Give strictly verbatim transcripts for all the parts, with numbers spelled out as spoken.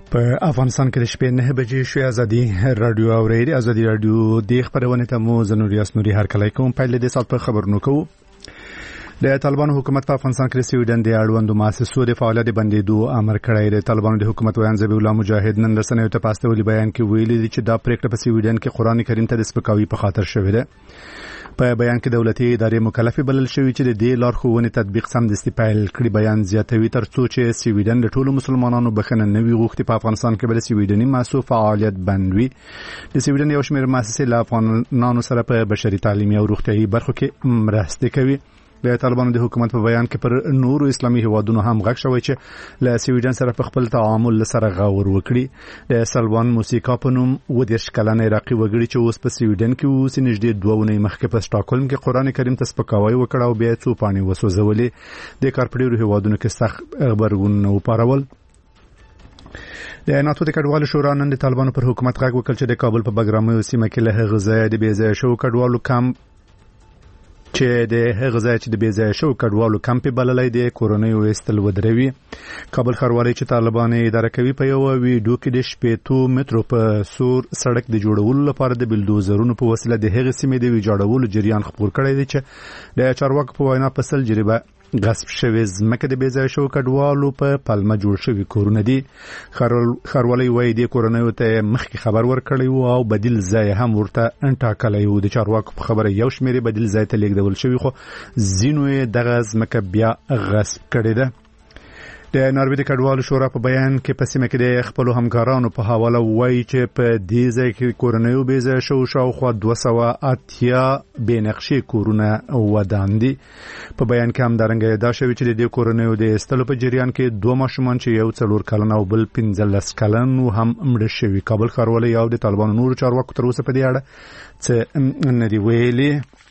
په افغانستان کې د شپې نه بجې شوې ازادي رادیو اورېدي ازادي رادیو د خبرونه ته مو زنوریاس نوري هر کله کوم په لدې سات په خبرونو کوو د طالبانو حکومت په افغانستان کې سویډن د اړوندو مؤسسو د فعالیت بندیدو امر کړی دی. طالبانو د حکومت ویان ذبیح الله مجاهد نن رسنیو ته پاستولي بیان کې ویلي دي چې دا پریکړه په سویډن کې قرآن کریم ته د سپکاوي په خاطر شوې ده. په بیان کې دولتي ادارې مکلفه بلل شوې چې د دې لارښوونې تطبیق سمدستي پیل کړي. بیان زیاتوي ترڅو چې سویډن د ټولو مسلمانانو بخنه نوي غوښتي په افغانستان کې بل سویډني مؤسسو فعالیت بندوي. د سویډن یو شمېر مؤسسې له افغانانو سره په بشري تعلیمي او روغتيایي برخو کې مرسته کوي. د طالبانو د حکومت په بیان کې پر نورو اسلامي هیوادونو هم غږ شوی چې له سویډن سره په خپل تعامل سره غور وکړي. د سلوان موسیقا په نوم ودېرش کلنه عراقي وګړي چې اوس په سویډن کې اوس نږدې دوه ونې مخکې په سټاکهولم کې قرآن کریم ته سپکاوی وکړ او بیا څو پاڼې وسوځولې. د کارپډیرو هیوادونو کې سخت غبرګون وپارول. د ناتو د کډوالو شورا نن د طالبانو پر حکومت غږ وکړ چې د کابل په بګرامي سیمه کې له هغه ځای د بې ځایه شو کډوالو کمپ چې د هغه ځای چې د بې ځایه شو کډوالو کمپ بللای دی کورونی وستل ودروي. کابل ښاروالۍ چې طالبان اداره کوي په یو ویډیو کې د شپېتو مترو په سور سړک د جوړولو لپاره د بلدوزرونو په وسیله د هغه سیمې د ویجاړولو جریان خبر کړی دی چې د چارواکو په وینا په سل جریبه غصب شوی ځمکه د بې ځایه شو کډوالو په پلمه جوړ شوی کورونه دي. ښاروالۍ وایي د کورونیو ته مخکې خبر ورکړی و او بدیل ځای هم ورته انټاکلی و. د چارواکو په خبره یو شمېر بدیل ځای ته لیږدول شوی خو ځینو یې دغه ځمکه بیا غصب کړې ده. د ناروې د کډوالو شورا په بیان کې په سیمه کې د خپل همکارانو په حواله وایي چې په دې ځای کې کورنیو بې ځایه شو شاوخوا دوه سوه اتیا بې نقشې کورونه ودان دي. په بیان کې همدارنګه ادعا شوې چې د دې کورنیو د ایستلو په جریان کې دوه ماشومان چې یو څلور کلن او بل پنځلس کلن هم مړه شوي. کابل ښاروالۍ او د طالبانو نورو چارواکو تر اوسه په دې اړه څه نه دي ویلي.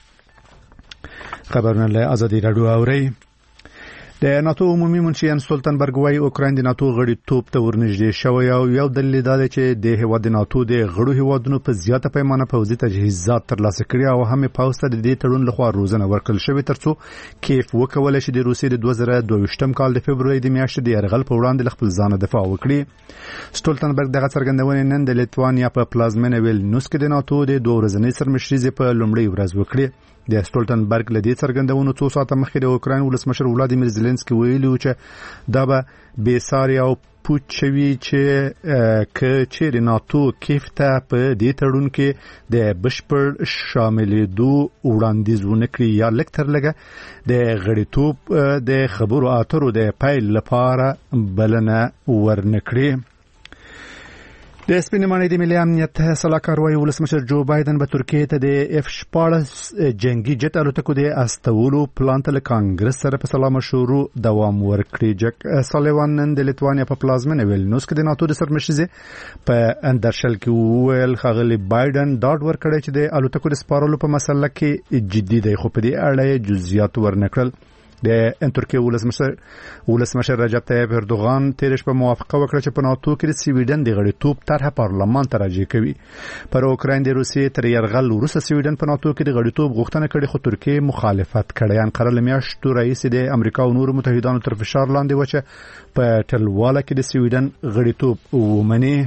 خبرونه له ازادي رادیو اورئ. د ناتو عمومي منشي یان سولتنبرګ وايي اوکراین د ناتو غړیتوب ته ورنږدې شوی او یو دلیل دا دی چې د هیواد د ناتو د غړو هیوادونو په زیاته پیمانه پوځي تجهیزات ترلاسه کړي او هم پوځ ته د دې تړون لخوا روزنه ورکړل شوې ترڅو کیف وکولای شي د روسیې د دوه زره دوه ویشتم کال د فبرवरी د میاشتې د یرغل په وړاندې خپل ځان دفاع وکړي. سولتنبرګ دغه څرګندونه نن د لیتوانیا په پلازمینه ویلنیوس کې د ناتو د دوه ورځنۍ سرمشري په لومړۍ ورځ وکړي. د سټولټنبرګ لدی څرګندونو څو ساعته مخکې د اوکراین ولسمشر ولادیمیر زيلنسکي ویلي و چې دا به بې ساري او پوچوي چې ک چې ناتو کیفته په دې تړون کې د بشپړ شاملېدو وړاندیزونه کړی یا لکتر لګه د غړیتوب د خبرو اترو د پایل لپاره بلنه ورنکړي. د سپینمانې د ملي امنیت سلاکار وايي ولسمشر جو بایدن به ترکیه ته د اف شپاړس جنگي جټ الوتکو د استولو پلان ته له کانګرس سره په سلا مشورو دوام ورکړي. جک سالیوان نن د لیتوانیا په پلازمینه ویلنیوس کې د ناتو د سرمشري په اندرشل کې ویل خغلی بایدن ډاډ ورکړی چې د الوتکو د سپارلو په مسله کې جدي دی خو په دې اړه جزئیات ورنکړل. د ترکیه ولسمشر ولسمشر رجب طیب اردوغان تیرش په موافقه وکړه چې په ناتو کې د سویډن د غړیتوب طرح پارلمان ته راجع کوي. پر اوکراین د روسیې تر یرغل وروسته سویډن په ناتو کې د غړیتوب غوښتنه کړې خو ترکیه مخالفت کړی. انقره لمیاشتو رئیس د امریکا او نورو متحدانو تر فشار لاندې و چې په ټلواله کې د سویډن غړیتوب ومني.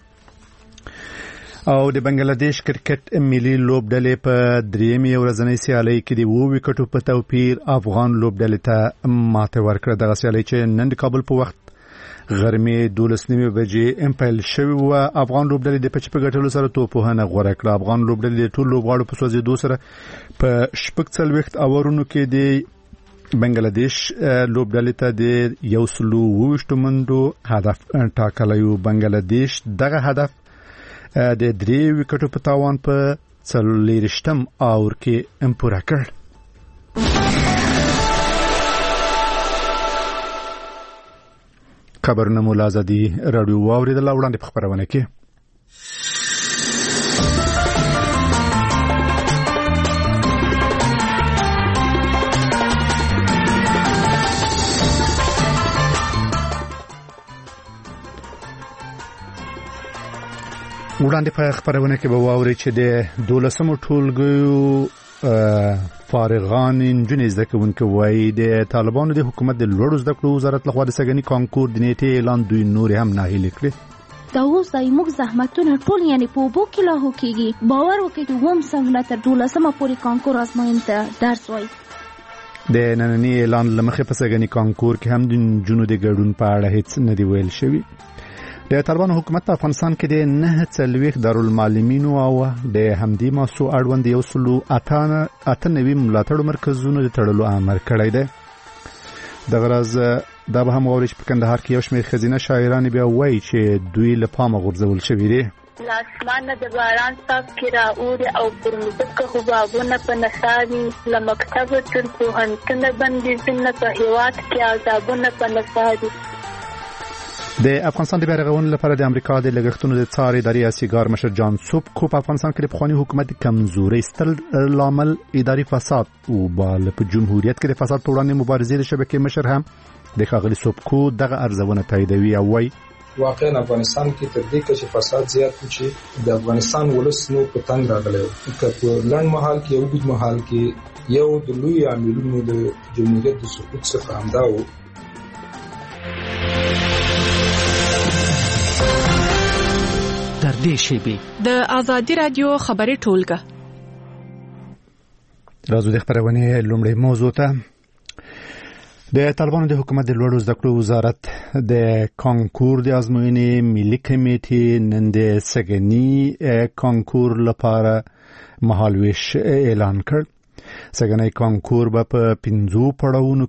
او د بنگلاديش کرکټ ملي لوبډلې په درېمې ورځنۍ سیالۍ کې د اووه وکټو په توپیر افغان لوبډلې ته ماته ورکړه. دغه سیالۍ چې نن د کابل په وخت غرمې دولس نیمې بجې امپایل شوی و افغان لوبډلې د پچ په ګټلو سره توپوهنه غوړه کړه. افغان لوبډلې د ټول لوبغاړو په سوځېدو سره په شپږ څلوېښت اورونو کې د بنگلاديش لوبډلې ته د یو سلو وشتو منډو هدف ټاکلی و. بنگلاديش دغه هدف د درې وکټو په تاوان په څلوېښتم اور کې ام پوره کړ. خبرونه مو لازدي رادیو واوریدل وړاندې په خبرونه کې وړاندې په خبرونه کې به واوري چې د دولسمو ټولګیو فارغان انجنیر زده کوونکي وایي د طالبانو د حکومت د لوړو زده کړو وزارت لخوا د سګنی کانکور د نیټې اعلان دوی نور هم ناهیلي کړی. دا اوس دای موږ زحمتونه ټول یعنی په اوبو کې لاهو کېږي. باور وکړئ چې اووم صنف نه تر دولسمه پورې کانکور ازموینې ته درس وایي. د ننني اعلان له مخې په سږني کانکور کې هم د نجونو د ګډون په اړه هیڅ نه دی ویل شوي. د طالبانو حکومت په افغانستان کې د نه څلوېښت دارالمعلمینو او د همدې موضوع اړوند یو سلو اته نوي ملاتړو مرکزونو د تړلو امر کړی دی. دغه راز دا به هم واورئ چې په کندهار کې یو شمېر ښځینه شاعرانې بیا وایي چې دوی له پامه غورځول شوي دي. له اسمانه د باران څاڅکي رااوري او پر مځکه حبابونه په نڅا وي. له مکتبه تر پوهنتونه بندیزونه په هېواد کې عذابونه په نڅا دي. د افغانستان د بیارغونې لپاره د امریکا د لګښتونو د څار ادارې اسیګار مشر جان سوبکو په افغانستان کې د پخواني حکومت د کمزورۍ ستر لامل اداري فساد او بل په جمهوریت کې د فساد په وړاندې مبارزې د شبکې مشر هم د ښاغلي سوبکو دغه ارزونه تاییدوي او وایي واقعا افغانستان کې تر دې کچې فساد زیات و چې د افغانستان ولس نو په تنګ راغلی و. که په لنډ مهال کې او اوږد مهال کې یو د لوی عاملونو د جمهوریت د سقوط څخه همدا و. در دې شیبې د ازادي رادیو خبري ټولګه راځو د خبرونه لومړی موضوع ته. د طالبانو د حکومت د لوړو زده کړو وزارت د کانکور د ازموینې ملي کمیټې نن د سږني کانکور لپاره مهالویش اعلان کړ. سږنی کانکور به په پنځو پړاوونو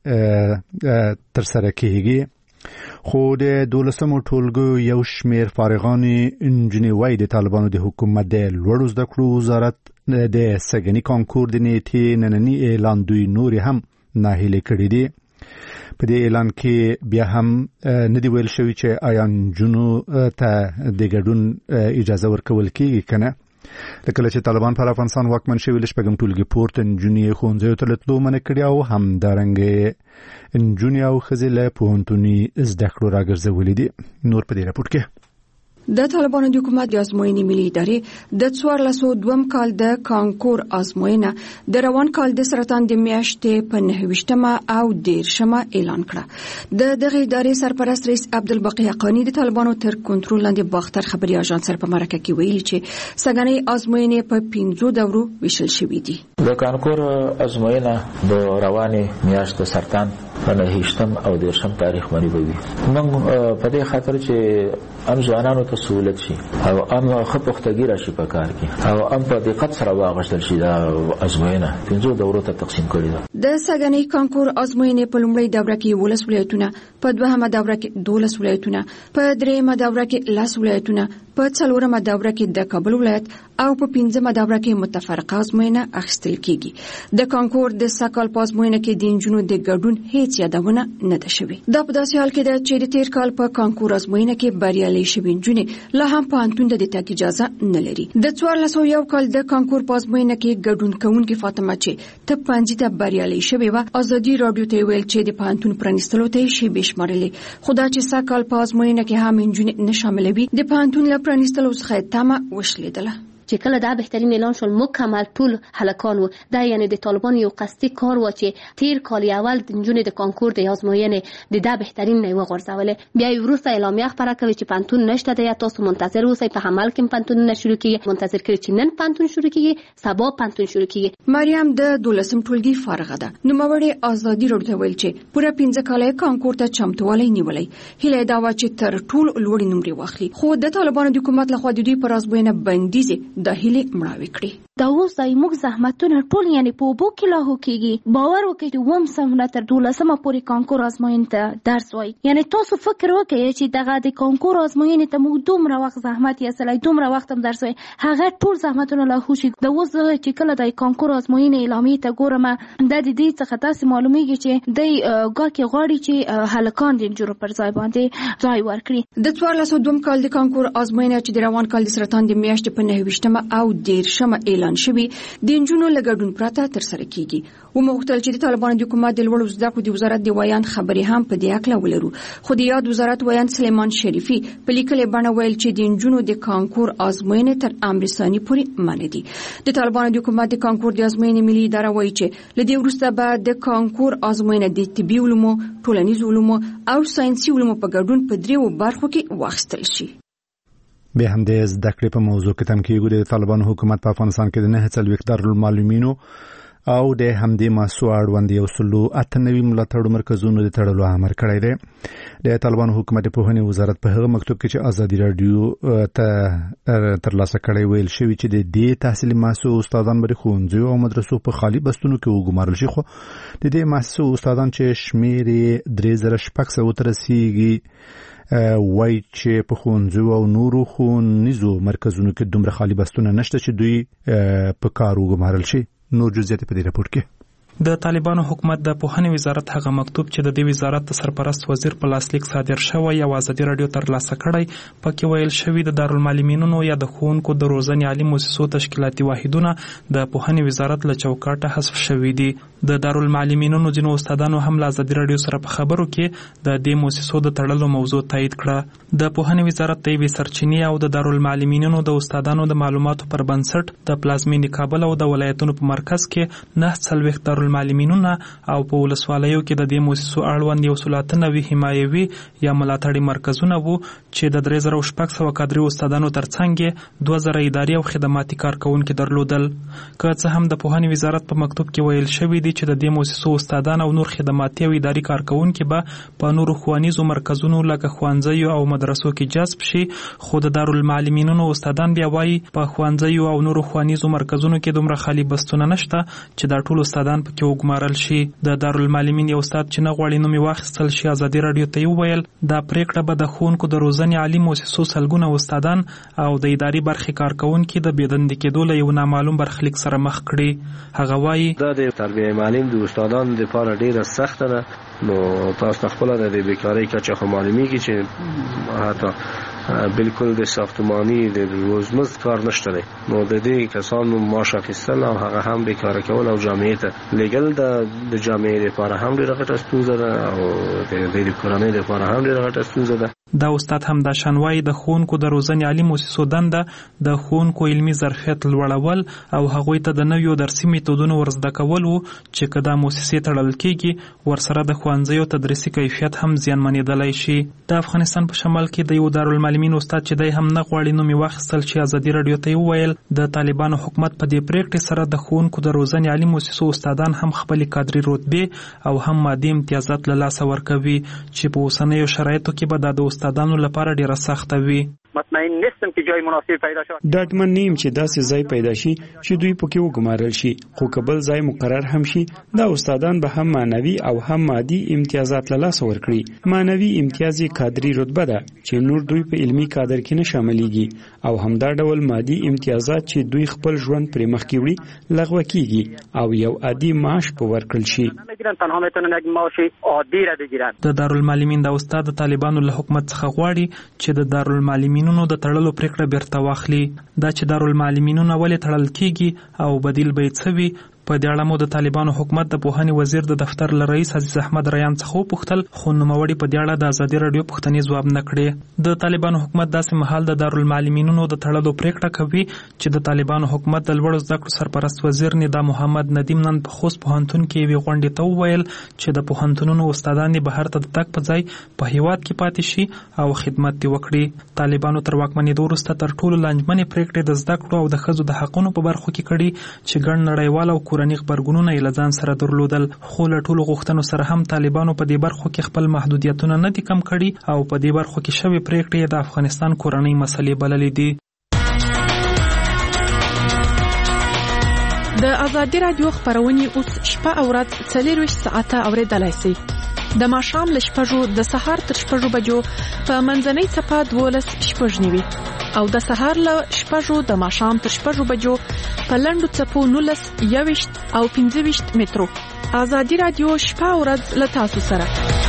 کې ترسره کیږي. خو د دولسمو ټولګو یو شمېر فارغان انجنیری وایي د طالبانو د حکومت د لوړو زده کړو وزارت د سږني کانکور د نیټې ننني اعلان دوی نور هم ناهیلې کړي دي. په دې اعلان کې بیا هم نه دی ویل شوی چې آیا نجونو ته د ګډون اجازه ورکول کېږي که نه. لکه چې طالبان پر افغانستان واکمن شوي له شپږم ټولګي پورته نجونې ښوونځیو ته له تلو منع کړي او همدارنګه نجونې او ښځې له پوهنتوني زده کړو راګرځولي دي. نور په دې راپور کې د طالبانو د حکومت د ازموینې ملي ادارې د څوارلس سوه دوه کال د کانکور ازموینه د روان کال د سرطان د میاشتې په نهه ویشتمه او دېرشمه اعلان کړه. د دغه ادارې سرپرست رئیس عبدالباقي حقانی د طالبانو تر کنټرول لاندې باختر خبري اژانس سره په مرکه کې ویلي چې سږنۍ ازموینې په پنځو دورو ویشل شوې دي. د کانکور ازموینه د روانې میاشت سرطان په نهه ویشتم او دېرشم تاریخ باندې وي. موږ په دې خاطر چې ام ځوانانو ته سہولت شي او ام خپختګی راشي په کار کې او ام په دقت سره واغشتل شي دا ازموینه پنځو دورو ته تقسیم کړي ده. د سږنۍ کانکور ازموینې په لومړۍ دوره کې ولس ولایتونه، په دوهمه دوره کې دولس ولایتونه، په دریمه دوره کې لس ولایتونه، په څلورمه دوره کې د کابل ولایت او په پنځمه دوره کې متفرقه ازموینه اخیستل کیږي. د کانکور د سږکال په ازموینه کې د نجونو د ګډون هیڅ یادونه نه ده شوې. دا په داسې حال کې ده چې د تیر کال په کانکور ازموینه کې بریالۍ شوې نجونې لا هم پوهنتون ته د تګ اجازه نه لري. د څوارلس سوه یو کال د کانکور په ازموینه کې ګډون کوونکې فاطمه چې ته پنځه ته بریالۍ شوې وه، ازادي راډیو ته ویل چې د پوهنتون پرانیستلو ته یې شیبې شمارلې، خو دا چې سږکال په ازموینه کې هم نجونې نه شاملوي د پوهنتون له پرانیستلو څخه تمه وشلیدله. چې کله دا بهترین اعلان شول مکمل ټول هلکان و، دا یعنی د طالبان یو قصدي کار و چې تیر کال اول د نجونې د کانکور د ازموینې د دا بهترین نه وغورځولې. بیا وروسته اعلامیه خبره کوي چې پانتون نشته دی، تاسو منتظر اوسئ، په عمل کې پانتون نه شروع کیږي. منتظر کړئ چې نن پانتون شروع کیږي، سبا پانتون شروع کیږي. مریم د دولسم ټولګي فارغه ده. نوموړې ازادي راډیو ته ویل چې پوره پنځه کاله کانکور ته چمتووالی نیولی. هیله دا و چې تر ټولو لوړې نمرې واخلي، خو د طالبانو د حکومت لخوا د دوی پر ازموینه بندیزې د هیلې مړاوې کړي. دا اوس دای موږ زحمتونه ټول یعنی په اوبو کې لاهو کېږي. باور وکړئ چې اووم صنف نه تر دولسمه پورې کانکور ازموینې ته درس وایي. یعنی تاسو فکر وکړئ چې دغه د کانکور ازموینې ته موږ دومره وخت زحمت یې دومره وخت هم درس وایي، هغه ټول زحمتونه لاهو شي. د اوس چې کله د کانکور ازموینې اعلامیې ته ګورم، دا د دې څخه داسې معلومیږي چې د ګاکې غواړي چې هلکان د نجونو پر ځای باندې ځای ورکړي. د څوارلس سوه دوه کال د کانکور ازموینه چې د روان کال د سرطان د میاشتې په نهه ویشتمه او دېرشمه اعلان شوی د نجونو له ګډون پرته ترسره کیږي. ومغوښتل چې د طالبانو د حکومت د لوړو زده کړو د وزارت د ویان خبرې هم په دې اړه ولرو، خو د یاد وزارت ویان سلیمان شریفي په لیکلې بڼه ویل چې د نجونو د کانکور ازموینې تر امر ثاني پورې منع دي. د طالبانو د حکومت د کانکور د ازموینې ملي اداره وایي چې له دې وروسته به د کانکور ازموینه د طبي علومو، ټولنیز علومو او ساینسي علومو په ګډون په دریو برخو کې واخیستل شي. به همدې زده کړې په موضوع کې تم کېږو د طالبانو حکومت په افغانستان کې د نه څلوېښت دارالمعلمینو او د همدې مسو اړوند یو سلو اته نوي ملاتړو مرکزونو د تړلو امر کړی دی. د طالبانو حکومت په پوهنې وزارت په هغه مکتوب کې چې ازادي رادیو ته ترلاسه کړی ویل شوی چې د دې تحصیلي مسو استادان به ښوونځیو او مدرسو په خالي بستونو کې وګمارل شي، خو د دې مسو استادان چې شمېر یې درې زره شپږ سوو ته رسیږي وای چې په ښوونځیو او نورو ښوونیزو مرکزونو کې دومره خالي بستونه نشته چې دوی په کار وګمارل شي. نور جزئیات په دې راپور کې د طالبانو حکومت د پوهنې وزارت هغه مکتوب چې د دې وزارت د سرپرست وزیر په لاسلیک صادر شوی او ازادي رادیو ترلاسه کړی پکې ویل شوی د دارالمعلمینونو یا د ښوونکو د روزنې عالي مؤسسو تشکیلاتي واحدونه د پوهنې وزارت له چوکاټه حذف شوي دي. د دارالمعلمینونو ځینو استادانو هم له ازادي رادیو سره په خبرو کې د دې مؤسسو د تړلو موضوع تایید کړه. د پوهنې وزارت د یوې سرچینې او د دارالمعلمینونو د استادانو د معلوماتو پر بنسټ د پلازمینې کابل او د ولایتونو په مرکز کې نه څلوېښت دارالمعلمینونه او په ولسوالیو کې د دې مؤسسو اړوند یو سل اته نوي حمایوي یا ملاتړي مرکزونه وو چې د درې زره شپږ سوه کادري استادانو ترڅنګ دوه زره اداري او خدماتي کارکونکي درلودل. که څه هم د پوهنې وزارت په مکتوب کې ویل شوی دی چې د دې مؤسسو استادان او نور خدماتي او اداري کارکونکي به په نورو ښوونیزو مرکزونو لکه ښوونځیو او مدرسو کې جذب شي، خو د دارالمعلمینونو استادان بیا وایي په ښوونځیو او نورو ښوونیزو مرکزونو کې دومره خالي بستونه نشته چې دا ټول استادان پکې وګمارل شي. د دارالمعلمین یو استاد چې نه غواړي نوم یې واخیستل شي ازادي رادیو ته وویل دا پریکړه به د ښوونکو د روزنې عالي مؤسسو سلګونه استادان او د اداري برخې کارکونکي د بېدندې کېدو له یو نامعلوم برخلیک سره مخ کړي. هغه وایي دا د تربیه معلم د استادانو لپاره ډیره سخته ده. نو تاسو خپل د بیکاری کچه خو معلومیږي چې حتی بالکل د ساختمانی د روزمز کار نشته دی. نو د دې کسانو معاش اخیستل او هغه هم بیکار کول او جامعه ته لګل د جامعه لپاره هم ډیره غټه ستونزه ده او د دې کورنۍ لپاره هم ډیره غټه ستونزه ده. دا استاد هم د شنوای د ښوونکو د روزنې عالي مؤسسو دنده د ښوونکو علمي ظرفیت لوړول او هغوی ته د نویو درسي میتودونو ورزده کول وو چې که دا مؤسسې تړل کېږي ورسره د ښوونځیو تدریسي کیفیت هم زیانمنېدلی شي. د افغانستان په شمال کې د یو دارالمعلمین استاد چې دی هم نه غواړي نوم یې واخیستل شي ازادي رادیو ته وویل د طالبانو حکومت په دې پریکړې سره د ښوونکو د روزنې عالي مؤسسو استادان هم خپلې کادري رتبې او هم مادي امتیازات له لاسه ورکوي چې په اوسنیو شرایطو کې به دا د استادانو لپاره ډیره سخته وي. مطمئن نیستم چې جای مناسب پیدا شي. ډاډمن نیم چې داسې ځای پیدا شي چې دوی پکې وګمارل شي، خو کبل ځای مقرر هم شي دا استادان به هم معنوي او هم مادي امتیازات له لاسه ورکړي. معنوي امتیاز کادري رتبه ده چې نور دوی په علمي کادر کې نه شاملېږي او همدا ډول مادي امتیازات چې دوی خپل ژوند پرې مخکې وړي لغوه کیږي او یو عادي معاش په ورکړل شي. تنها میتونن یک معاش عادی را بگیرن. د دارالمعلمین د استاد طالبانو له حکومت څخه غواړي چې د دارالمعلمینونو د تړلو پریکړه بیرته واخلي. دا چې دارالمعلمینونه ولې تړل کیږي او بدیل به څه وي په دې اړه مو د طالبانو حکومت د پوهنې وزیر د دفتر له رئیس عزیز احمد ریان څخه وپوښتل، خو نوموړي په دې اړه د ازادي رادیو پوښتنې ځواب نه کړې. د طالبانو حکومت داسې مهال د دارالمعلمینونو د تړلو پریکړه کوي چې د طالبانو حکومت د لوړو زده کړو سرپرست وزیر ندا محمد ندیم نن په خوست پوهنتون کې یوې غونډې ته وویل چې د پوهنتونونو استادان دې بهر ته د تګ په ځای په هیواد کې پاتې شي او خدمت دې وکړي. طالبانو تر واکمنېدو وروسته تر ټولو لانجمنې پریکړې د زده کړو او د ښځو د حقونو په برخو کې کړي چې ګڼ نړیوال او کورني غبرګونونه یې له ځان سره درلودل، خو له ټولو غوښتنو سره هم طالبانو په دې برخو کې خپل محدودیتونه نه دي کم کړي او په دې برخو کې شوې پریکړې د افغانستان کورنۍ مسلې بللې دي. د ازادي رادیو خبرونه اوس شپه او ورځ څلورویشت ساعته اوریدلای شئ. د ماښام له شپږو د سهار تر شپږو بجو په منځنۍ څپه دولس شپږ نیوي او د سهار له شپږو د ماښام تر شپږو بجو په لنډو څپو نولس یوویشت او پنځه ویشت مترو. ازادي رادیو شپه او ورځ له تاسو سره.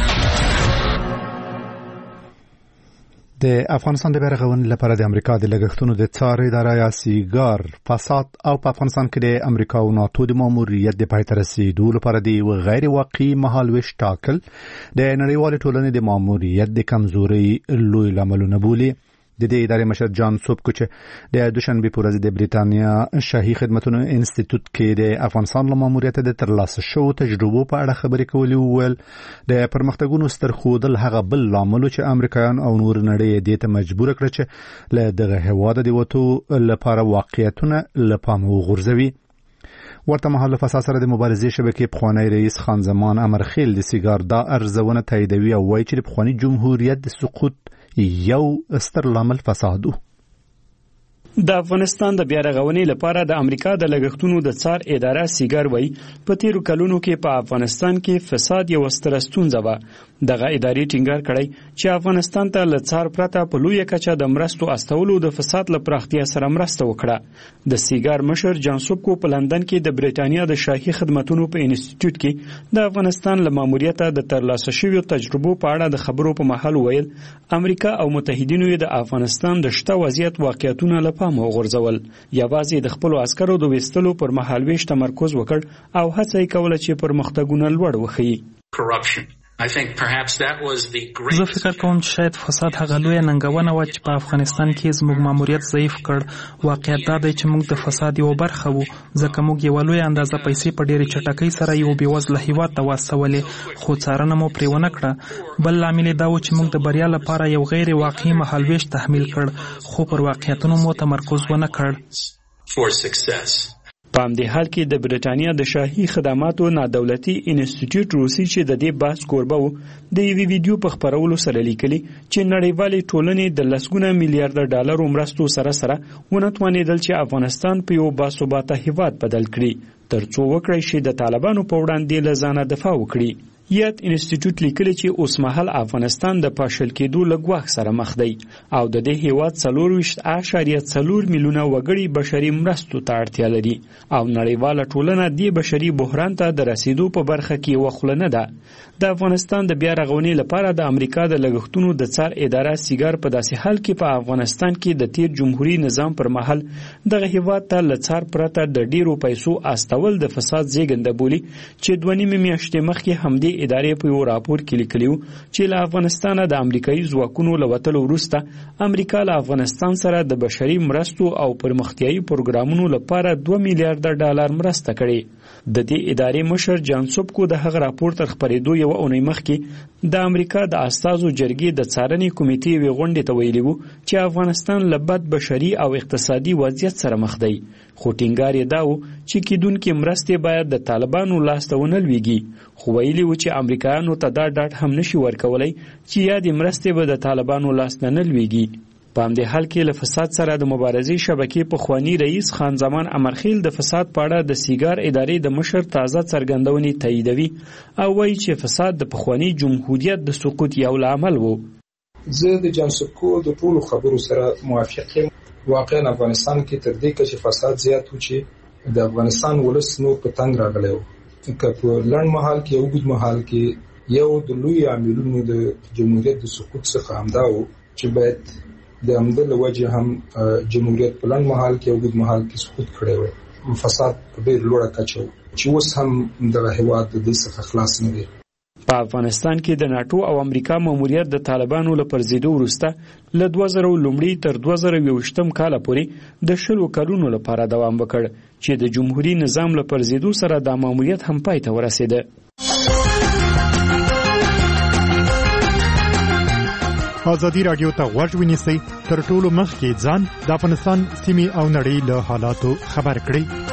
د افغانستان د بیرغونې لپاره د امریکا د لګښتونو د څار اداره یا سیګار فساد او په افغانستان کې د امریکا او ناتو د ماموریت د پای ته رسیدو لپاره د غیر واقعي مهالويش ټاکل د نړیوال ټولنې د ماموریت د کمزوري لوی لاملونه بولي. د دې ادارې مشر جان سوبکو چې د دوشنبه په ورځ د بریتانیا شاهي خدماتو انسټیټیوټ کې د افغانستان له ماموریت د ترلاسه شو تجربو په اړه خبرې کولې وویل د پرمختګونو ستر خودل هغه بل لامل چې امریکایان او نور نړۍ دې ته مجبور کړ چې له دغه هواد د وټو لپاره واقعیتونه لپاره وغورځوي. ورته مهال فساد سره د مبارزې شبکې پخوانی رئیس خان زمان امرخیل د سیګار دا ارزونه تاییدوي او وایي چې د پخوانی جمهوریت د سقوط یو ستر لامل فساد و. د افغانستان د بیا رغونې لپاره د امریکا د لګښتونو د څار اداره سیګار وایي په تیرو کلونو کې په افغانستان کې فساد یو ستره ستونزه وه. دغه ادارې ټینګار کړی چې افغانستان ته له څار پرته په لویه کچه د مرستو استولو د فساد له پراختیا سره مرسته وکړه. د سیګار مشر جان سوبکو په لندن کې د بریتانیا د شاهي خدماتو په انسټیټیوټ کې د افغانستان له ماموریت د ترلاسه شویو تجربو په اړه د خبرو په مهال ویل امریکا او متحدینو یې د افغانستان د شته وضعیت واقعیتونه له پامه وغورځول. یوازې د خپلو عسکرو د ویستلو پر مهال ویش تمرکز وکړ او هڅه یې کوله چې پرمختګونه لوړ وښیي. زه فکر کوم چې شاید فساد هغه لویه ننګونه وه چې په افغانستان کې زموږ ماموریت ضعیف کړ. واقعیت دا دی چې موږ د فساد یو برخه وو ځکه موږ یوه لویه اندازه پیسې په ډېرې چټکۍ سره یو بېوزله هېواد ته واستولې خو څارنه مو پرې ونه کړه. بل لامل یې دا و چې موږ د بریا لپاره یو غیر واقعي مهالویش تحمیل کړ خو پر واقعیتونو مو تمرکز ونه کړ. په همدې حال کې د بریټانیا د شاهي خدماتو نادولتي انسټیټیوټ روسي چې د دې بحث کوربه و د یوې ویډیو په خپرولو سره لیکلي چې نړیوالې ټولنې د لسګونه میلیارډ ډالرو مرستو سره سره ونه توانېدل چې افغانستان په یو باثباته هیواد بدل کړي تر څو وکړی شي د طالبانو په وړاندې له ځانه دفاع وکړي. یاد انسټیټیوټ لیکلی چې اوس مهال افغانستان د پاشل کېدو له ګواښ سره مخ دی او د دې هیواد څلور ویشت اعشاریه څلور میلیونه وګړي بشري مرستو ته اړتیا لري او نړیواله ټولنه دې بشري بحران ته د رسیدو په برخه کې یوه خوله نه ده. د افغانستان د بیا رغونې لپاره د امریکا د لګښتونو د څار اداره سیګار په داسې حال کې په افغانستان کې د تیر جمهوریت نظام پر مهال دغه هیواد ته له څار پرته د ډیرو پیسو استول د فساد زیږنده بولي چې دوه نیمې میاشتې مخکې همدې ادارې په یو راپور کې لیکلي وو چې له افغانستانه د امریکایي ځواکونو له وتلو وروسته امریکا له افغانستان سره د بشري مرستو او پرمختیایي پروګرامونو لپاره دوه میلیارډ ډالر مرسته کړې. د دې ادارې مشر جان سوبکو د هغه راپور تر خپرېدو یوه اونۍ مخکې د امریکا د استازو جرګې د څارنې کمیټې یوې غونډې ته ویلي وو چې افغانستان له بد بشري او اقتصادي وضعیت سره مخ دی خو ټینګار یې دا و چې کیدونکې مرستې باید د طالبانو لاسته ونه لویږي. خو ویلي و چې امریکایانو ته دا ډاډ هم نشي ورکولی چې یادې مرستې به د طالبانو لاسته نه لویږي. په همدې حال کې له فساد سره د مبارزې شبکې پخوانی رئیس خان زمان امرخیل د فساد په اړه د سیګار ادارې د مشر تازه څرګندونې تاییدوي او وایي چې فساد د پخوانی جمهوریت د سقوط یو لامل و. زه د جان سوبکو د ټولو خبرو سره موافق یم. واقعا افغانستان کې تر دې کچې فساد زیات و چې د افغانستان ولس نور په تنګ راغلی و. که په لنډ مهال کې او اوږد مهال کې یو د لوی عاملونو د جمهوریت د سقوط څخه همدا و چې باید د همدې له وجې هم جمهوریت په لنډ مهال کې او اوږد مهال کې سقوط کړی و. فساد په ډېر لوړه کچه و چې اوس هم دغه هېواد د دې څخه خلاص نه دی. په افغانستان کې د ناټو او امریکا ماموریت د طالبانو له پرځېدو وروسته له دوه زره لومړي تر دوه زره یوویشتم کاله پورې د شلو کلونو لپاره دوام وکړ چې د جمهوریت نظام له پرځېدو سره دا ماموریت هم پای ته ورسېده. ازادي راډیو ته غوږ ونیسئ تر ټولو مخکې ځان د افغانستان سیمې او نړۍ له حالاتو خبر کړئ.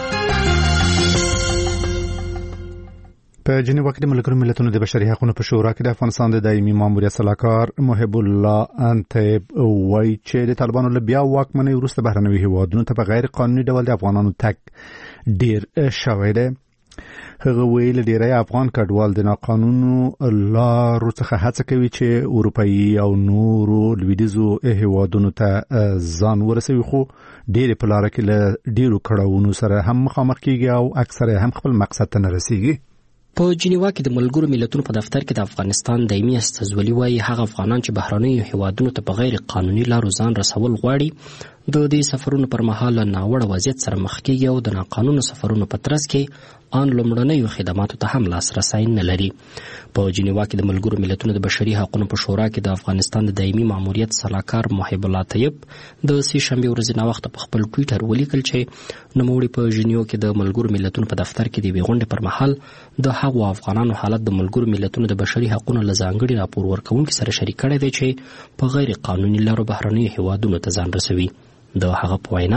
په جنیوا کې د ملګرو ملتونو د بشري حقوقو په شورا کې د افغانستان د دایمي ماموریت سلاکار محب الله انتب وایي چې د طالبانو له بیا واکمنۍ وروسته بهرنیو هیوادونو ته په غیر قانوني ډول د افغانانو تګ ډیر شوی دی. هغه ویل ډیری افغان کډوال د ناقانونو لارو څخه هڅه کوي چې اروپایي او نورو لویدیځو هیوادونو ته ځان ورسوي خو ډیری په لاره کې له ډیرو کړاوونو سره هم مخامخ کیږي او اکثره هم خپل مقصد ته نه رسیږي. په جنیوا کې د ملګرو ملتونو په دفتر کې د افغانستان دایمي استازولي وایي هغه افغانان چې بهرنیو هیوادونو ته په غیر قانوني لارو ځان رسول غواړي د دې سفرونو پر مهال ناوړه وضعیت سره مخ کېږي او د ناقانونه سفرونو په ترڅ کې آن لومړنیو خدماتو ته هم لاسرسی نه لري. په جنیوا کې د ملګرو ملتونو د بشري حقوقو په شورا کې د افغانستان د دایمي ماموریت سلاکار محب الله طیب د سې شنبې ورځې ناوخته په خپل ټویټر ولیکل چې نوموړي په جنیوا کې د ملګرو ملتونو په دفتر کې د یوې غونډې پر مهال د هغو افغانانو حالت د ملګرو ملتونو د بشري حقوقو له ځانګړي راپور ورکوونکي سره شریک کړی دی چې په غیر قانوني لارو بهرنیو هیوادونو ته ځان رسوي. د هغه په وینا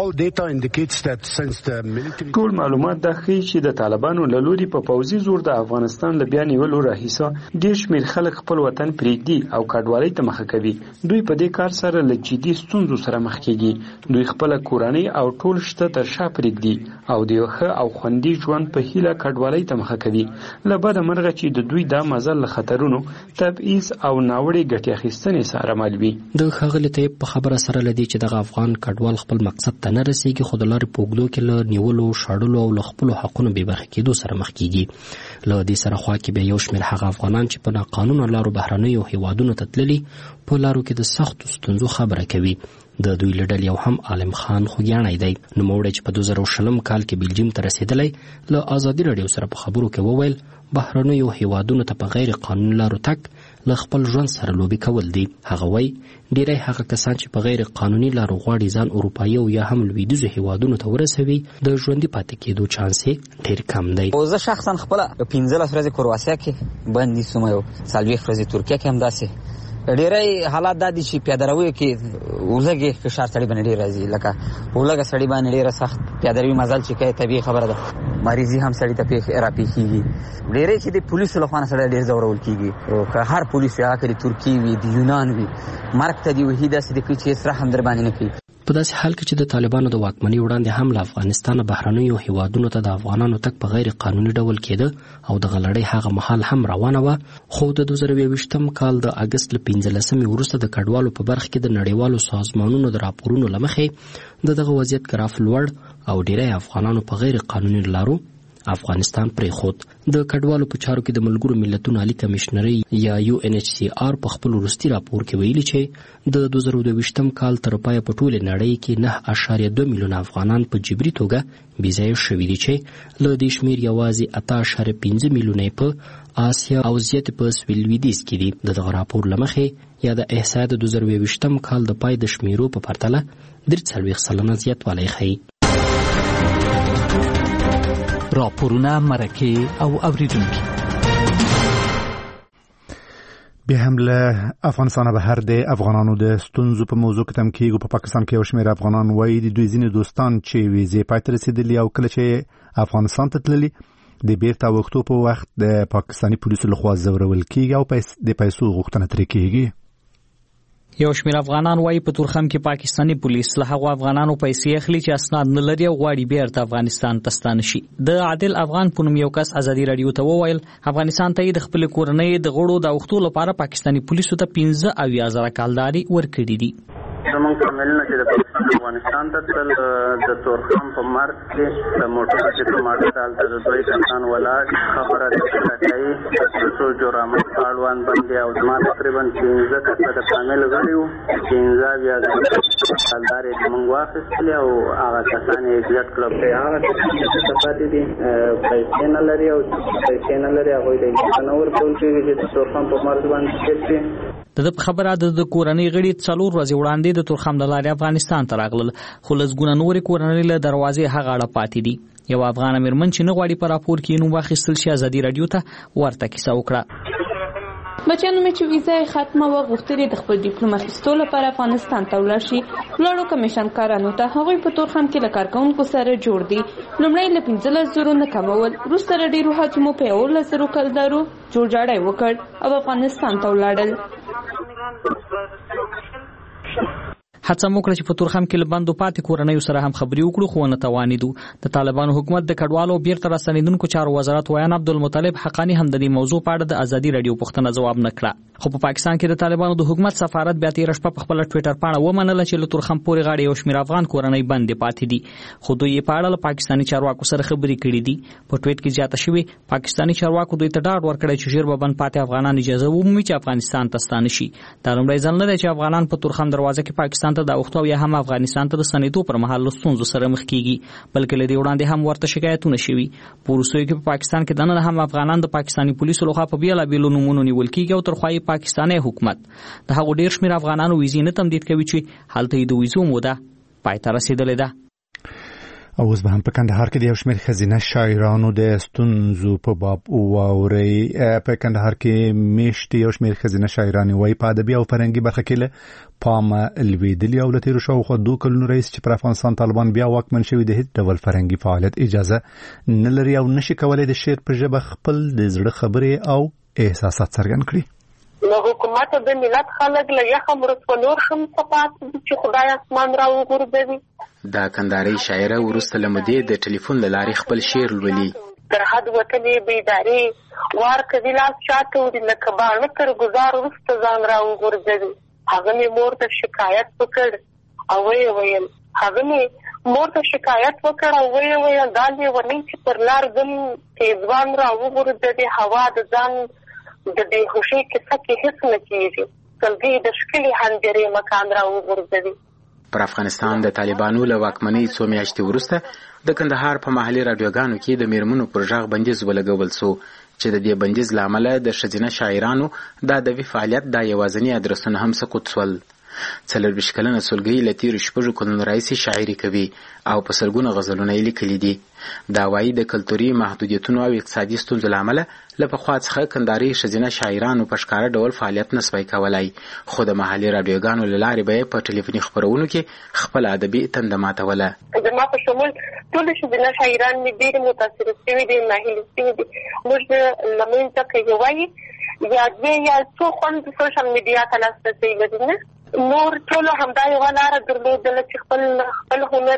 ټول معلومات دا ښیي چې د طالبانو له لوري په پوځي زور د افغانستان له بیا نیولو راهیسه ډېر شمېر خلک خپل وطن پرېږدي او کډوالۍ ته مخه کوي. دوی په دې کار سره له جدي ستونزو سره مخ کېږي. دوی خپله کورنۍ او ټول شته تر شا پرېږدي او د یو ښه او خوندي ژوند په هیله کډوالۍ ته مخه کوي. له بده مرغه چې د دوی دا مزل له خطرونو، تبعیض او ناوړې ګټې اخیستنې سره مل وي. د ښاغلي طیب په خبره سره له دې چې دغه افغان کډوال خپل مقصد ته نه رسیږي خو د لارې په اوږدو کې له نیولو، شاړلو او له خپلو حقونو بې برخې کېدو سره مخ کېږي. له دې سره خوا کې بیا یو شمېر هغه افغانان چې په ناقانونه لارو بهرنیو هیوادونو ته تللي په لارو کې د سختو ستونزو خبره کوي. د دوی له ډلې یو هم عالم خان خوږیاڼی دی. نوموړی چې په دوه زره شلم کال کې بیلجیم ته رسېدلی له ازادي راډیو سره په خبرو کې وویل بهرنیو هیوادونو ته په غیر قانوني لارو تګ له خپل ژوند سره لوبې کول دي. هغه وایي ډیری هغه کسان چې په غیر قانوني لارو غواړي ځان اروپایي او یا هم لویدیځو هیوادونو ته ورسوي د ژوندي پاتې کېدو چانس یې ډېر کم دی. زه شخصا خپله پنځلس ورځې کرواسیا کې بندي سوم، یو څلوېښت ورځې ترکیه کې همداسې. ډېری حالات دا دي چې پیادهرویو کې ولږې فشار سړي باندې ډېر راځي، لکه ولږه سړي باندې ډېره سخت پیادهروي مزل چې کوي طبیعي خبره ده. مریضي هم سړي ته راپېښېږي. ډېری چې د پولیسو له خوا نه سړی ډېر ځورول کېږي. که هر پولیس وي، هغه که د ترکیې وي، د یونان وي، مرګ ته دې وهي داسې دې کوي چې هېڅ رحم در باندې نه کوي. په داسې حال کې چې د طالبانو د واکمنۍ وړاندې هم له افغانستانه بهرنیو هیوادونو ته د افغانانو تګ په غیر قانوني ډول کېده او د غلړۍ هغه مهال هم روانه وه، خو د دوه زره یوویشتم کال د اګست له پنځلسمې وروسته د کډوالو په برخه کې د نړیوالو سازمانونو د راپورونو له مخې د دغه وضعیت ګراف لوړ او ډیری افغانانو په غیر قانوني لارو افغانستان پرېښود. د کډوالو په چارو کې د ملګرو ملتونو عالي کمیشنرۍ یا یو ان ایچ سی آر په خپل وروستي راپور کې ویلي چې د دوه زره دوه ویشتم کال تر پایه په ټولې نړۍ کې نه اعشاریه دوه میلیونه افغانان په جبري توګه بېځایه شوي دي چې له دې شمېر یوازې اته اعشاریه پنځه میلیونه په آسیا او زیاتې په سویل لویدیځ کې دي. د دغه راپور له مخې یا د احصایه د دوه زره یوویشتم کال د پای د شمیرو په پرتله درې څلوېښت سلنه زیاتوالی ښیي. راپورونه، مرکې او اوریدونکي. بیا هم له افغانستانه بهر د افغانانو د ستونزو په موضوع کې تم کېږو. په پاکستان کې یو شمېر افغانان وایي د دوی ځینې دوستان چې ویزې پای ته رسېدلي او کله چې افغانستان ته تللي د بیرته اوښتو په وخت د پاکستاني پولیسو لخوا ځورول کېږي او د پیسو غوښتنه ترې کېږي. یو شمېر افغانان وایي په تورخم کې پاکستاني پولیس له هغو افغانانو پیسې اخلي چې اسناد نه لري او غواړي بیرته افغانستان ته ستانه شي. د عادل افغان په نوم یو کس ازادي راډیو ته وویل افغانستان ته د خپل کورنۍ د غړو د اوښتو لپاره پاکستاني پولیسو ته پنځه اویا زره کالداري ورکړي دي. زمونږ فامیلونه چې د پاکستان افغانستان ته تلل د تورخم په مرګ کې د موټر چې کوم اډه دلته د دوی کسان ولاړ خبره د کوي څو جرامه اړوند باندې او زما تقریبا پنځه کسه د فامیل غړي وو، پنځه بیا د کالدارې موږ واخیستلې او هغه کسان یې زیات کړل. هغه څه پاتې دي پیسې نه لري او پیسې نه لري هغوی د نه ورکول کېږي چې د تورخم په مرګ باندې شي. د خبره د کورنۍ غړي څلور ورځې وړاندې د تورخم د لارې افغانستان ته راغلل، خو لسګونه نورې کورنۍ له دروازې هغه اړه پاتې دي. یو افغان مېرمن چې نه غواړي په راپور کې نوم واخیستل شي ازادي راډیو ته ورته کیسه وکړه. بچیانو مې چې ویزه یې ختمه وه غوښتل د خپل ډیپلوم اخیستو لپاره افغانستان ته ولاړ شي. ولاړو کمیشن کارانو ته هغوی په تورخم کې له کارکوونکو سره جوړ دي. لومړی له پنځلس زرو نه کمول، وروسته له ډېرو هڅو په یولس زرو کلدارو جوړجاړی وکړ او افغانستان ته ولاړل. هڅه وکړه چې په تورخم کې لبندو پاتې کورنۍ سره هم خبري وکړو خو نه توانیدو. د طالبانو حکومت د کډوالو بیرته راستنیدونکو چارو وزارت ویان عبدالمطلب حقانی هم د دې موضوع په اړه د ازادي رادیو پوښتنه جواب نه کړه. خو په پاکستان کې د طالبانو د حکومت سفارت بیا تیر شپه په خپل ټوئیټر پاڼه ومنله چې له تورخم پورې غاړې یو شمېر افغان کورنۍ بندې پاتې دي. خو دوی په اړه له پاکستاني چارواکو سره خبرې کړې دي. په ټوئیټ کې زیاته شوې پاکستاني چارواکو دوی ته ډاډ ورکړی چې ژر به بند پاتې افغانان اجازه ومومي چې افغانستان ته ستانه شي. دا لومړی ځل نه دی چې افغانان په تورخم دروازه کې پاکستان ته د اوښتو او یا هم افغانستان ته د ستنېدو پر مهال له ستونزو سره مخ کیږي، بلکې له دې وړاندې هم ورته شکایتونه شوي. په وروستیو کې په پاکستان کې دننه هم افغانان د پاکستاني پولیسو لخوا په بېلابېلو نومونو نیول کیږي او تر خوا یې پاکستاني حکومت د هغو ډېر شمېر افغانانو ویزې نه تمدید کوي چې هلته یې د ویزو موده پای ته رسېدلې ده. او اوس به هم په کندهار کې د یو شمېر ښځینه شاعرانو د ستونزو په باب واورئ. په کندهار کې میاشتې یو شمېر ښځینه شاعرانې وایي په ادبي او فرهنګي برخه کې له پامه لوېدلي او له تېرو شاوخوا دوه کلونو راهیسې چې پر افغانستان طالبان بیا واکمن شوي د هېڅ ډول فرهنګي فعالیت اجازه نه لري او نشي کولی د شعر په ژبه خپل د زړه خبرې او احساسات څرګند کړي. نو حکومت د ملت خلک له یخه مرسپنور هم صفات چې خدای اسمان را وګرځوي. دا کندهاري شاعره وروسته له مودې د ټلیفون له لارې خپل شعر لولي. تر حد وتلې بیداري وار کوي لاس چاته وړي لکه باڼه تر ګزار وروسته ځان را وګرځوي. هغه مې مور ته شکایت وکړ او ویې ویل هغه مې مور ته شکایت وکړ او ویې ویل دا لیونۍ چې پر لار ځم تیزوان را وګرځوي هوا د ځان د بېهوشۍ کیسه کې هېڅ نه کېږي سلګۍ د ښکلي هنجرې مکان را وغورځوي. پر افغانستان د طالبانو له واکمنۍ څو میاشتې وروسته د کندهار په محلي راډیوګانو کې د میرمنو پر غږ بندیز ولګول سو چې د دې بندیز له امله د ښځینه شاعرانو د ادبي فعالیت دا یوازیني ادرسونه هم سقوط سول. څلرویشت کلنه سلګۍ له تېرو شپږو کلونو راهیسې شاعري کوي او په سلګونه غزلونه یې لیکلي دي. دا وایي د کلتوري محدودیتونو او اقتصادي ستونزو له امله له پخوا څخه کندهاري ښځینه شاعرانو په ښکاره ډول فعالیت نسوای کولی، خو د محلي راډیوګانو له لارې به یې په ټلیفوني خپرونو کې خپل ادبي تنده ماتوله. زما په شمول ټول ښځینه شاعران مې ډېرې متاثره شوي دي، ناهیلې شوي دي. موږ لمونځ کوي وایي یا دوی یا څو خوند سوشل میډیا ته لاسرسی لري نه نور ټولو همدا یوه لاره درلودله چې خپل خپل هنر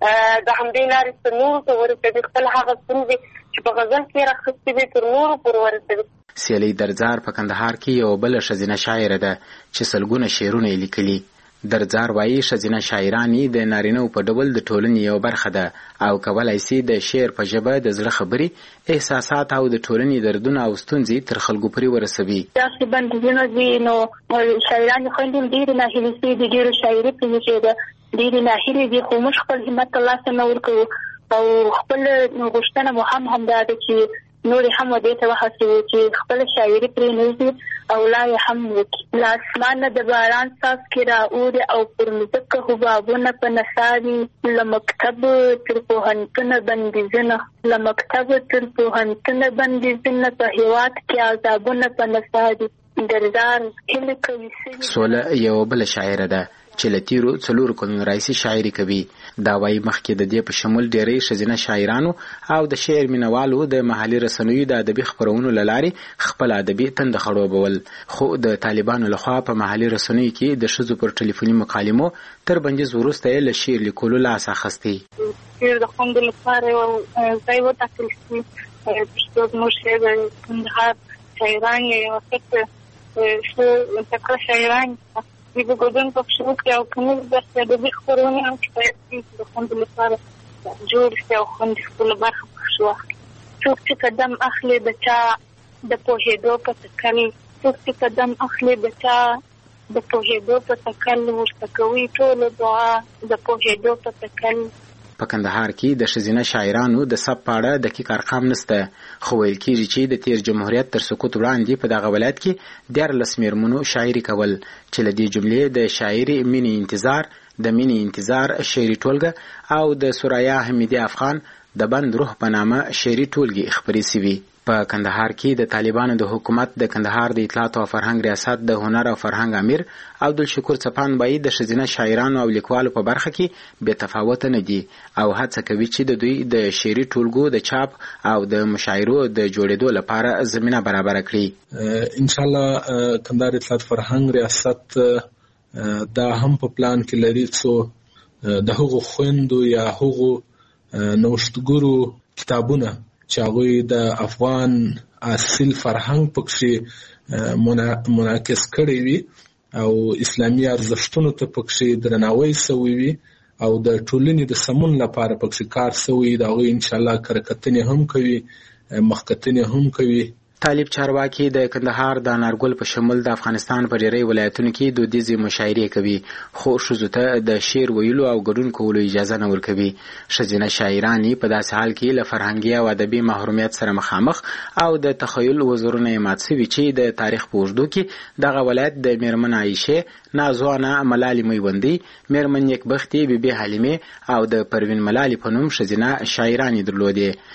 د همدې لارې تر نورو ته ورسوي، خپل هغه ستونزې چې په غزل کې یې راخیستې وي تر نورو پورې ورسوي. سیلۍ درزار په کندهار کې یوه بله ښځینه شاعره ده چې سلګونه شعرونه یې لیکلي. درزار وایي ښځینه شاعرانې د نارینهو په ډول د ټولنې یوه برخه ده او کولی سي د شعر په ژبه د زړه خبرې، احساسات او د ټولنې دردونه او ستونزې تر خلکو پورې ورسوي. داسې بندیزونه دي نو شاعرانې خویندې هم ډېرې ناهیلې شوي دي، ډېرو شاعري پرې ده، ډېرې ناهیلې دي، خو موږ خپل همت ته لاسه نه ورکوو او خپل غوښتنه مو هم همدا ده چې نورې هم دې ته وهڅوو چې خپله شاعري پرېنږدي او لا یې هم وکړي. له اسمانه د باران څاڅکي رااوري او پر مځکه حبابونه په نڅا دي، له مکتب تر پوهنتونه بندیزونه، له مکتب تر پوهنتونه بندیزونه، په هېواد کې عذابونه په نڅا دي. درزار هیله کوي سوله یوه بله شاعره ده چې له تېرو څلورو کلونو راهیسې شاعري کوي. دا وایي مخکې د دې په شمول ډېری ښځینه شاعرانو او د شعر مینوالو د محلي رسنیو د ادبي خپرونو له لارې خپل ادبي تنده خړوبول، خو د طالبانو لخوا په محلي رسنیو کې د ښځو پر ټلیفوني مکالمو تر بندیز وروسته یې له شعر لیکلو لاس اخیستی. شعر د خوندو لپاره یو ځای وټاکل شوی، پښتو زموږ شعر د کندهار شاعران یې یو وخت ښه تکړه شاعران دي په ګډون په شروع کې او کومې برخې ادبي خپرونې هم شاید چې د خوندو لپاره جوړ شي او خوندې خپله برخه پکښې واخلي. څوک چې قدم اخلي د چا د پوهېدو په تکل، څوک چې قدم اخلي د چا د پوهېدو په تکل، ورته کوي ټوله دعا د پوهېدو په تکل. په کندهار کې د ښځینه شاعرانو د سب په اړه دقیق ارقام نشته، خو ویل کېږي چې د تیر جمهوریت تر سقوط وړاندې په دغه ولایت کې دیارلس میرمنو شاعري کول، چې له دې جملې د شاعري مینې انتظار، د مینې انتظار شعري ټولګه او د سرایا حمیدي افغان د بند روح په نامه شعري ټولګې خپرې شوي. په کندهار کې د طالبانو د حکومت د کندهار د اطلاعات او فرهنګ ریاست د هنر او فرهنګ امیر عبدالشکور څپان وایي د ښځینه شاعرانو او لیکوالو په برخه کې بې تفاوته نه دي او هڅه کوي چې د دوی د شعري ټولګو د چاپ او د مشاعرو د جوړېدو لپاره زمینه برابره کړي. ان شاء الله کندهار اطلاعات فرهنګ ریاست دا هم په پلان کې لري څو د هغو خويندو یا هغو نوښتګرو کتابونه چې هغوی د افغان اصل فرهنګ پکې منعکس کړی وي او اسلامي ارزښتونو ته پکې درناوی شوی وي او د ټولنې د سمون لپاره پکې کار شوی دا هغوی ان شاء الله کرکتنې هم کوي مخکتنې هم کوي. طالب چارواکي د کندهار د انارګل په شمول د افغانستان په ډیری ولایتونو کې دودیزې مشاعرې کوي خو ښځو ته د شعر ویلو او ګډون کولو اجازه نه ورکوي. ښځینه شاعرانې په داسې حال کې له فرهنګي او ادبي محرومیت سره مخامخ او د تخیل وزرونه یې مات شوي چې د تاریخ په اوږدو کې دغه ولایت د میرمن عایشې نازوانه ملالۍ میوندۍ میرمن نیکبختي بیبي حلیمې او د پروین ملالۍ په نوم ښځینه شاعرانې درلودې.